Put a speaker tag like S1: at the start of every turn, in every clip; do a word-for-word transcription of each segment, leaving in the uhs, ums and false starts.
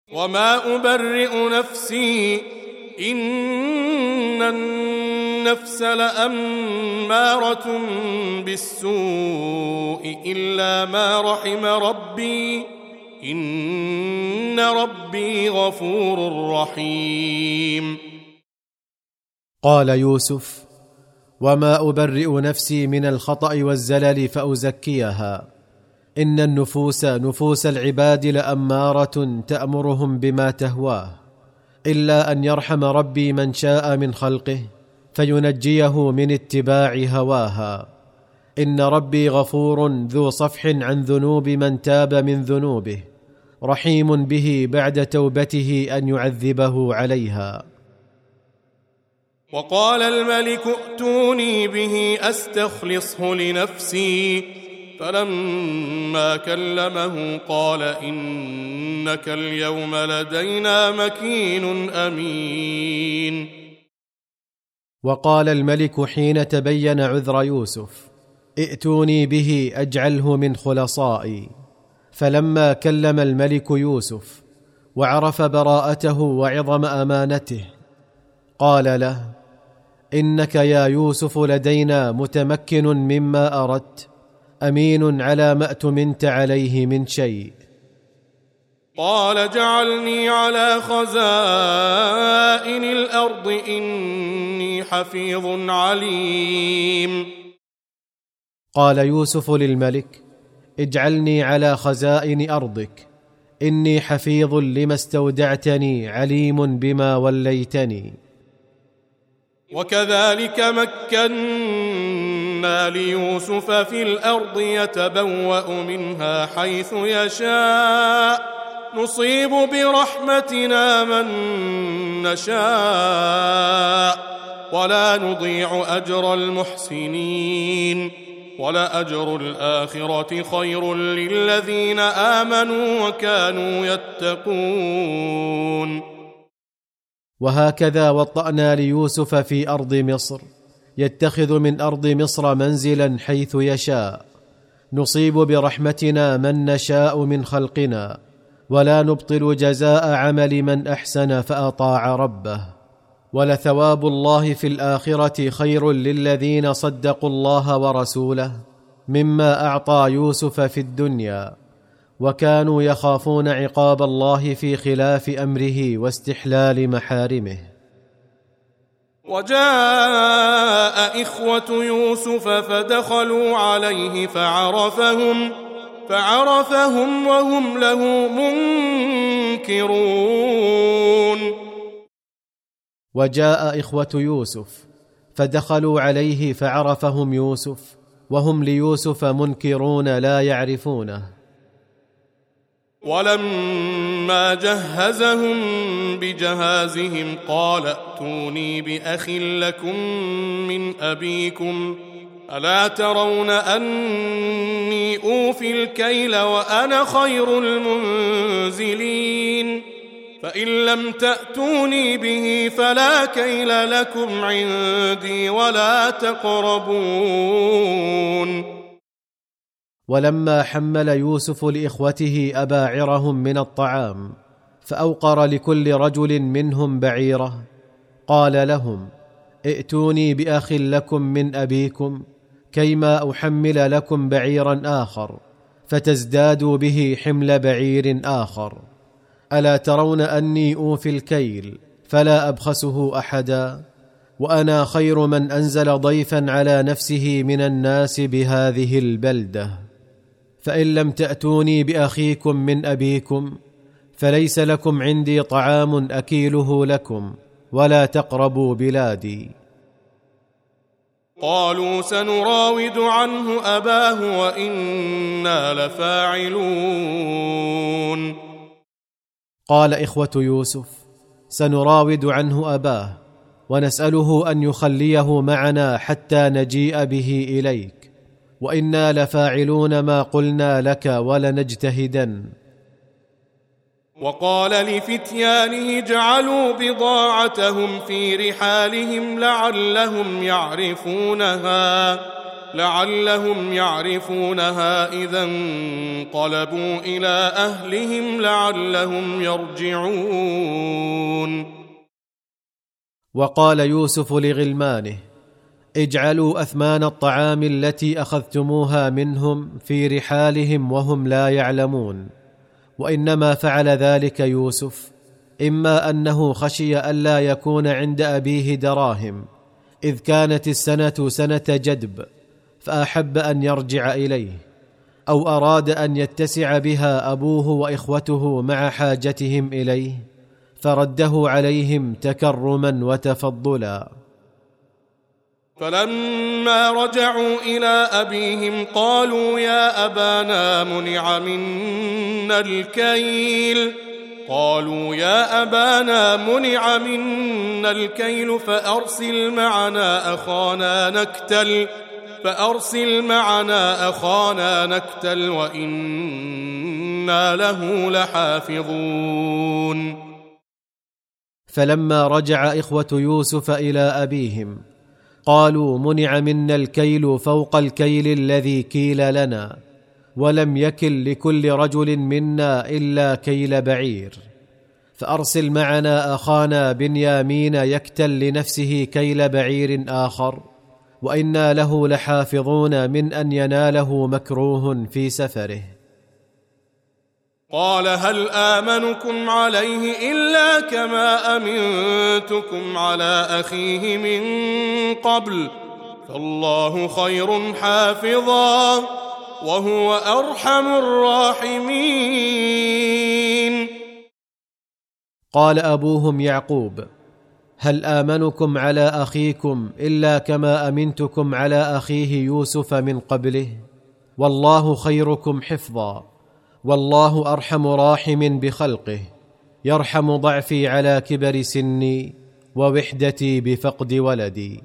S1: وما أبرئ نفسي إن النفس لأمارة بالسوء إلا ما رحم ربي إن ربي غفور رحيم.
S2: قال يوسف: وما أبرئ نفسي من الخطأ والزلل فأزكيها، إن النفوس نفوس العباد لأمارة تأمرهم بما تهواه، إلا أن يرحم ربي من شاء من خلقه فينجيه من اتباع هواها. إن ربي غفور ذو صفح عن ذنوب من تاب من ذنوبه، رحيم به بعد توبته أن يعذبه عليها.
S1: وقال الملك ائتوني به أستخلصه لنفسي، فلما كلمه قال إنك اليوم لدينا مكين أمين.
S2: وقال الملك حين تبين عذر يوسف: ائتوني به أجعله من خلصائي. فلما كلم الملك يوسف وعرف براءته وعظم أمانته قال له: إنك يا يوسف لدينا متمكن مما أردت، أمين على ما أتمنت عليه من شيء.
S1: قال جعلني على خزائن الأرض إني حفيظ عليم.
S2: قال يوسف للملك: اجعلني على خزائن أرضك، إني حفيظ لما استودعتني عليم بما وليتني.
S1: وكذلك مكنا ليوسف في الأرض يتبوأ منها حيث يشاء، نصيب برحمتنا من نشاء ولا نضيع أجر المحسنين، ولأجر الآخرة خير للذين آمنوا وكانوا يتقون.
S2: وهكذا وطأنا ليوسف في أرض مصر، يتخذ من أرض مصر منزلا حيث يشاء، نصيب برحمتنا من نشاء من خلقنا، ولا نبطل جزاء عمل من أحسن فأطاع ربه، ولثواب الله في الآخرة خير للذين صدقوا الله ورسوله مما أعطى يوسف في الدنيا، وكانوا يخافون عقاب الله في خلاف أمره واستحلال محارمه.
S1: وجاء إخوة يوسف فدخلوا عليه فعرفهم فعرفهم وهم له منكرون.
S2: وجاء إخوة يوسف فدخلوا عليه فعرفهم يوسف وهم ليوسف منكرون لا يعرفونه.
S1: ولما جهزهم بجهازهم قال ائتوني بأخ لكم من أبيكم، ألا ترون أني أوفي الكيل وأنا خير المنزلين، فإن لم تأتوني به فلا كيل لكم عندي ولا تقربون.
S2: ولما حمل يوسف لإخوته أباعرهم من الطعام فأوقر لكل رجل منهم بعيره، قال لهم: ائتوني بأخ لكم من أبيكم كيما أحمل لكم بعيرا آخر فتزدادوا به حمل بعير آخر. ألا ترون أني أوفي الكيل فلا أبخسه أحدا، وأنا خير من أنزل ضيفا على نفسه من الناس بهذه البلدة. فإن لم تأتوني بأخيكم من أبيكم فليس لكم عندي طعام أكيله لكم ولا تقربوا بلادي.
S1: قالوا سنراود عنه أباه وإنا لفاعلون.
S2: قال إخوة يوسف: سنراود عنه أباه ونسأله أن يخليه معنا حتى نجيء به إليك، وإنا لفاعلون ما قلنا لك ولنجتهدن.
S1: وقال لفتيانه اجعلوا بضاعتهم في رحالهم لعلهم يعرفونها لعلهم يعرفونها إذا انقلبوا إلى أهلهم لعلهم يرجعون.
S2: وقال يوسف لغلمانه: اجعلوا أثمان الطعام التي أخذتموها منهم في رحالهم وهم لا يعلمون. وإنما فعل ذلك يوسف إما أنه خشي ألا يكون عند أبيه دراهم، إذ كانت السنة سنة جدب، فأحب أن يرجع إليه، أو أراد أن يتسع بها أبوه وإخوته مع حاجتهم إليه، فرده عليهم تكرما وتفضلا.
S1: فلما رجعوا إلى أبيهم قالوا يا أبانا منع منا الكيل قالوا يا أبانا منع منا الكيل فأرسل معنا أخانا نكتل فأرسل معنا أخانا نكتل وإنا له لحافظون.
S2: فلما رجع إخوة يوسف إلى أبيهم قالوا منع منا الكيل فوق الكيل الذي كيل لنا، ولم يكل لكل رجل منا إلا كيل بعير، فأرسل معنا أخانا بنيامين يكتل لنفسه كيل بعير آخر، وإنا له لحافظون من أن يناله مكروه في سفره.
S1: قال هل آمنكم عليه إلا كما أمنتكم على أخيه من قبل، فالله خير حافظا وهو أرحم الراحمين.
S2: قال أبوهم يعقوب: هل آمنكم على أخيكم إلا كما أمنتكم على أخيه يوسف من قبله؟ والله خيركم حفظا، والله أرحم راحم بخلقه، يرحم ضعفي على كبر سني ووحدتي بفقد ولدي.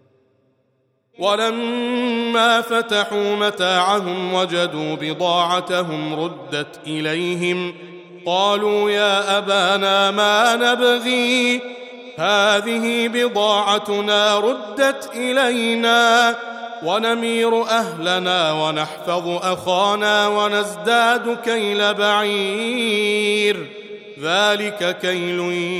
S1: ولما فتحوا متاعهم وجدوا بضاعتهم ردت إليهم قالوا يا أبانا ما نبغي هذه بضاعتنا ردت إلينا ونمير أهلنا ونحفظ أخانا ونزداد كيل بعير ذلك كيل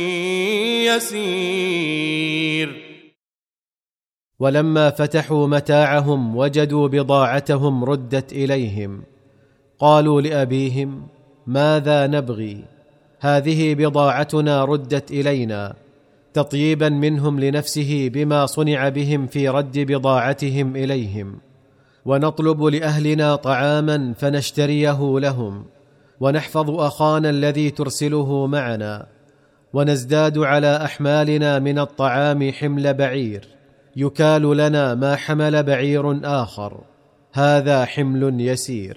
S1: يسير.
S2: ولما فتحوا متاعهم وجدوا بضاعتهم ردت إليهم قالوا لأبيهم ماذا نبغي؟ هذه بضاعتنا ردت إلينا، تطييبا منهم لنفسه بما صنع بهم في رد بضاعتهم إليهم، ونطلب لأهلنا طعاما فنشتريه لهم، ونحفظ أخانا الذي ترسله معنا، ونزداد على أحمالنا من الطعام حمل بعير يكال لنا ما حمل بعير آخر، هذا حمل يسير.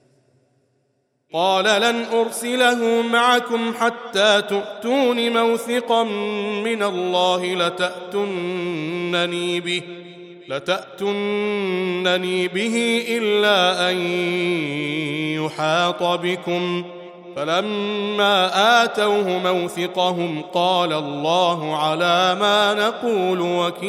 S1: قال لن أرسله معكم حتى تؤتون موثقا من الله لتأتنني به لتأتنني به إلا أن يحاط بكم. فلما آتوه موثقهم قال الله على ما نقول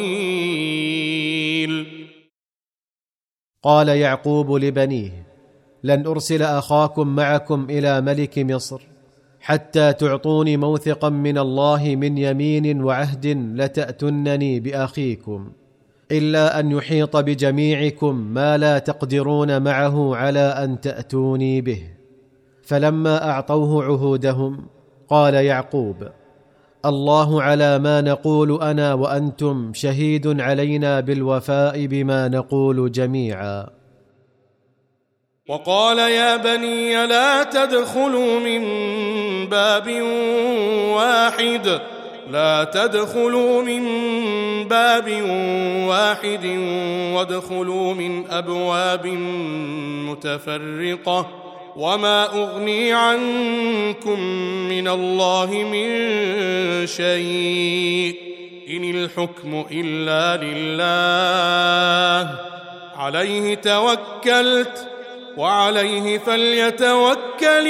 S1: وكيل.
S2: قال يعقوب لبنيه لن أرسل أخاكم معكم إلى ملك مصر حتى تعطوني موثقا من الله من يمين وعهد لتأتنني بأخيكم، إلا أن يحيط بجميعكم ما لا تقدرون معه على أن تأتوني به. فلما أعطوه عهودهم قال يعقوب الله على ما نقول أنا وأنتم شهيد علينا بالوفاء بما نقول جميعا.
S1: وقال يا بني لا تدخلوا من باب واحد لا تدخلوا من باب واحد وادخلوا من أبواب متفرقة وما أغني عنكم من الله من شيء إن الحكم إلا لله عليه توكلت وعليه فليتوكل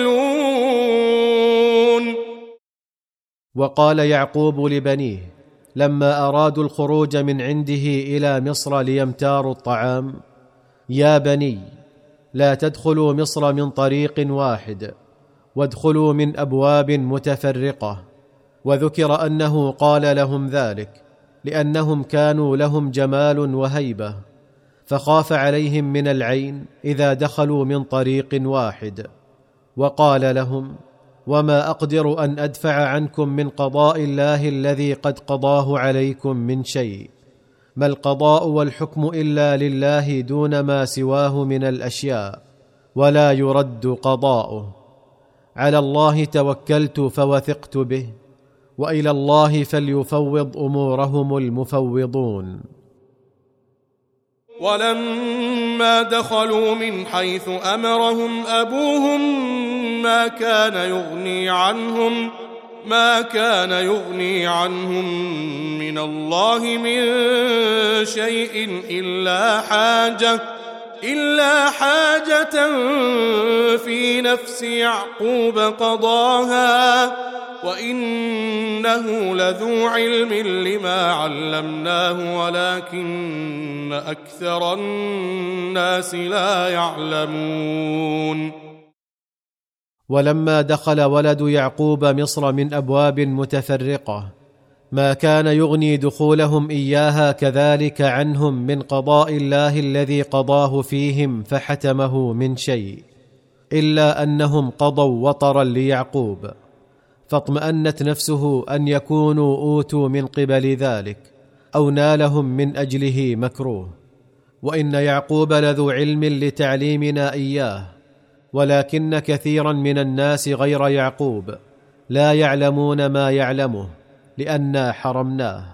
S1: المتوكلون.
S2: وقال يعقوب لبنيه لما ارادوا الخروج من عنده الى مصر ليمتاروا الطعام: يا بني، لا تدخلوا مصر من طريق واحد، وادخلوا من ابواب متفرقه. وذكر انه قال لهم ذلك لانهم كانوا لهم جمال وهيبه، فخاف عليهم من العين اذا دخلوا من طريق واحد. وقال لهم: وما اقدر ان ادفع عنكم من قضاء الله الذي قد قضاه عليكم من شيء، ما القضاء والحكم الا لله دون ما سواه من الاشياء، ولا يرد قضاؤه. على الله توكلت فوثقت به، والى الله فليفوض امورهم المفوضون.
S1: ولما دخلوا من حيث امرهم ابوهم ما كان يغني عنهم ما كان يغني عنهم من الله من شيء إلا حاجة إلا حاجة في نفس يعقوب قضاها، وإنه لذو علم لما علمناه ولكن أكثر الناس لا يعلمون.
S2: ولما دخل ولد يعقوب مصر من أبواب متفرقة ما كان يغني دخولهم إياها كذلك عنهم من قضاء الله الذي قضاه فيهم فحتمه من شيء، إلا أنهم قضوا وطرا ليعقوب، فاطمأنت نفسه أن يكونوا أوتوا من قبل ذلك أو نالهم من أجله مكروه. وإن يعقوب لذو علم لتعليمنا إياه، ولكن كثيرا من الناس غير يعقوب لا يعلمون ما يعلمه لأننا حرمناه.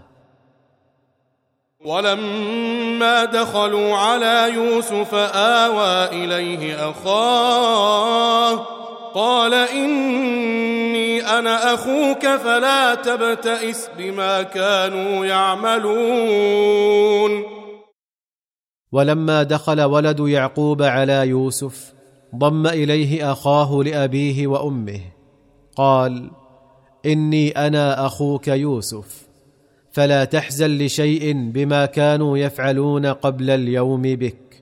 S1: ولما دخلوا على يوسف آوى إليه أخاه قال إني أنا أخوك فلا تبتئس بما كانوا يعملون.
S2: ولما دخل ولد يعقوب على يوسف ضم إليه أخاه لأبيه وأمه قال إني أنا أخوك يوسف فلا تحزن لشيء بما كانوا يفعلون قبل اليوم بك.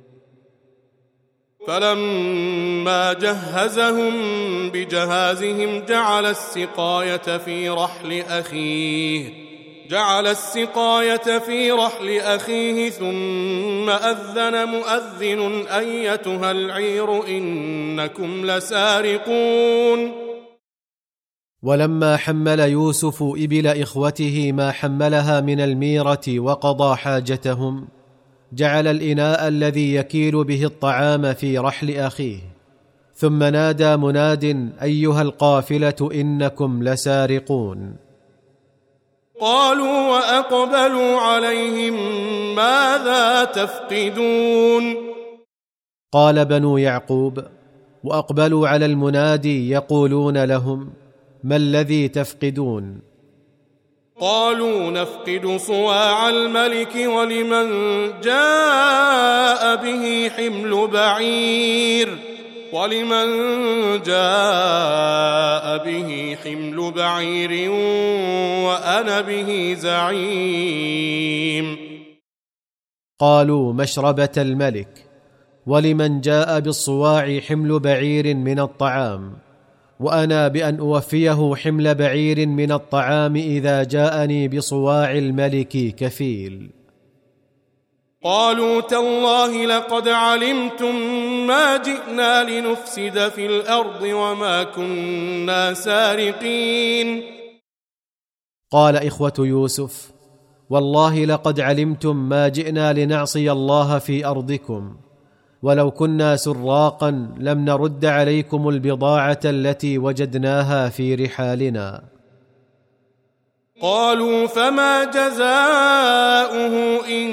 S1: فلما جهزهم بجهازهم جعل السقاية في رحل أخيه جعل السقاية في رحل أخيه ثم أذن مؤذن أيتها العير إنكم لسارقون.
S2: ولما حمل يوسف إبل إخوته ما حملها من الميرة وقضى حاجتهم جعل الإناء الذي يكيل به الطعام في رحل أخيه، ثم نادى مناد أيها القافلة إنكم لسارقون.
S1: قالوا وأقبلوا عليهم ماذا تفقدون.
S2: قال بنو يعقوب وأقبلوا على المنادي يقولون لهم ما الذي تفقدون؟
S1: قالوا نفقد صواع الملك ولمن جاء به حمل بعير ولمن جاء به حمل بعير وأنا به زعيم.
S2: قالوا مشربة الملك ولمن جاء بالصواع حمل بعير من الطعام، وأنا بأن أوفيه حمل بعير من الطعام إذا جاءني بصواع الملك كفيل.
S1: قالوا تالله لقد علمتم ما جئنا لنفسد في الأرض وما كنا سارقين.
S2: قال إخوة يوسف والله لقد علمتم ما جئنا لنعصي الله في أرضكم، ولو كنا سراقا لم نرد عليكم البضاعة التي وجدناها في رحالنا.
S1: قالوا فما جزاؤه إن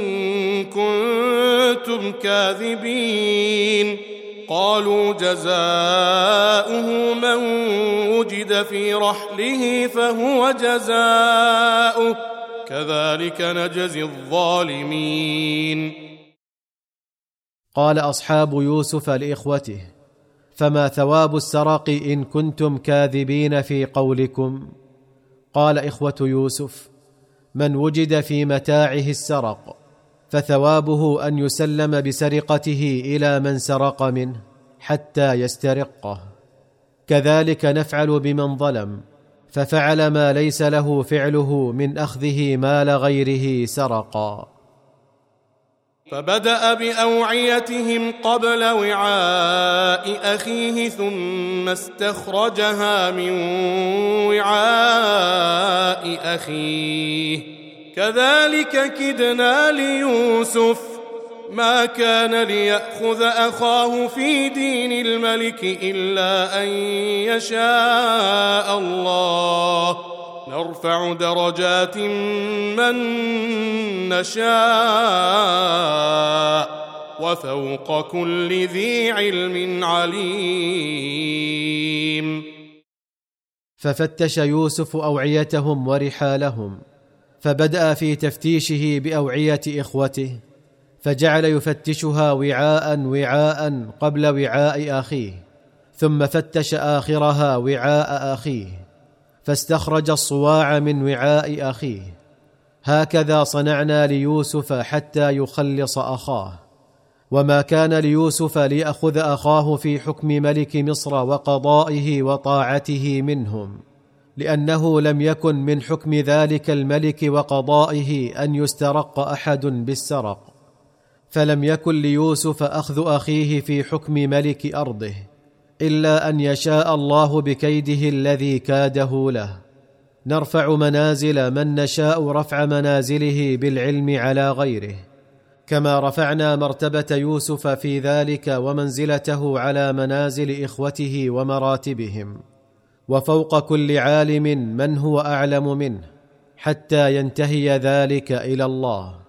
S1: كنتم كاذبين. قالوا جزاؤه من وجد في رحله فهو جزاؤه كذلك نجزي الظالمين.
S2: قال أصحاب يوسف لإخوته فما ثواب السرق إن كنتم كاذبين في قولكم؟ قال إخوة يوسف من وجد في متاعه السرق فثوابه ان يسلم بسرقته الى من سرق منه حتى يسترقه. كذلك نفعل بمن ظلم ففعل ما ليس له فعله من اخذه مال غيره سرقا.
S1: فبدأ بأوعيتهم قبل وعاء أخيه ثم استخرجها من وعاء أخيه كذلك كدنا ليوسف ما كان ليأخذ أخاه في دين الملك إلا أن يشاء الله نرفع درجات من نشاء وفوق كل ذي علم عليم.
S2: ففتش يوسف أوعيتهم ورحالهم فبدأ في تفتيشه بأوعية إخوته فجعل يفتشها وعاء وعاء قبل وعاء أخيه ثم فتش آخرها وعاء أخيه فاستخرج الصواع من وعاء أخيه. هكذا صنعنا ليوسف حتى يخلص أخاه. وما كان ليوسف ليأخذ أخاه في حكم ملك مصر وقضائه وطاعته منهم لأنه لم يكن من حكم ذلك الملك وقضائه أن يسترق أحد بالسرق، فلم يكن ليوسف أخذ أخيه في حكم ملك أرضه إلا أن يشاء الله بكيده الذي كاده له. نرفع منازل من نشاء رفع منازله بالعلم على غيره، كما رفعنا مرتبة يوسف في ذلك ومنزلته على منازل إخوته ومراتبهم، وفوق كل عالم من هو أعلم منه، حتى ينتهي ذلك إلى الله.